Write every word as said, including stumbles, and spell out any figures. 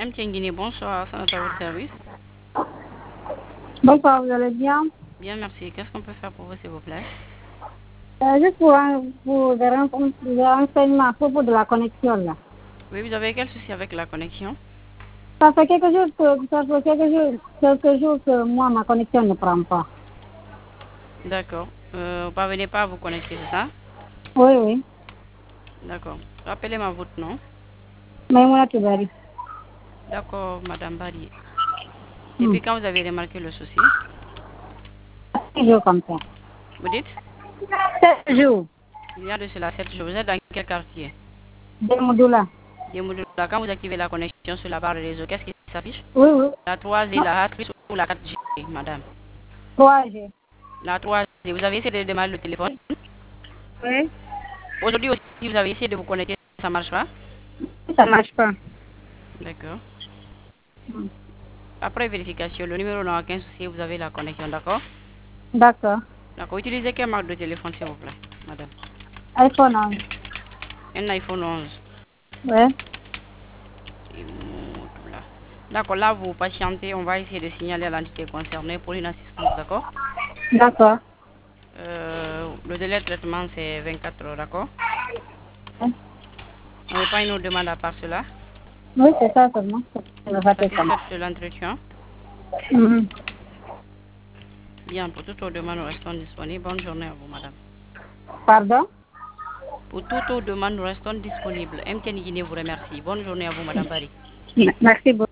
M T N Guinée, bonsoir, ça à votre service. Bonsoir, vous allez bien? Bien, merci. Qu'est-ce qu'on peut faire pour vous, s'il vous plaît? Euh, juste pour, un- pour des, ren- des renseignements à propos de la connexion là. Oui, vous avez quel souci avec la connexion? Ça fait quelques jours que, ça fait quelques jours, quelques jours que moi, ma connexion ne prend pas. D'accord. Euh, vous parvenez pas à vous connecter, c'est ça? Oui, oui. D'accord. Rappelez-moi votre nom. Maïmouna Kibari. D'accord, Madame Barry. Hmm. Depuis quand vous avez remarqué le souci? Sept jours comme ça. Vous dites? Sept jours. Il y a de cela sept jours. Vous êtes dans quel quartier? Des modules. Des modules. Quand vous activez la connexion sur la barre de réseau, qu'est-ce qui s'affiche? Oui, oui. La trois G, Non, la A plus ou la quatre G, madame? trois G. La trois G. Vous avez essayé de démarrer le téléphone? Oui. Aujourd'hui aussi, vous avez essayé de vous connecter, ça ne marche pas? Ça marche pas. D'accord. Hmm. Après vérification, le numéro n'a aucun souci, vous avez la connexion, d'accord? D'accord. D'accord. Utilisez quelle marque de téléphone, s'il vous plaît, madame? iPhone onze. Un iPhone onze. Oui. Et Motorola. D'accord, là, vous patientez, on va essayer de signaler à l'entité concernée pour une assistance, d'accord? D'accord. Euh, le délai de traitement, c'est vingt-quatre heures, d'accord? Oui, On n'est pas une autre demande à part cela. oui, c'est ça seulement. Je vais faire ça. Satisfaite de l'entretien. Mhm. Bien, pour toute autre demande, nous restons disponibles. Bonne journée à vous, madame. Pardon? Pour toute autre demande, nous restons disponibles. M T N Guinée vous remercie. Bonne journée à vous, madame Barry. Merci beaucoup.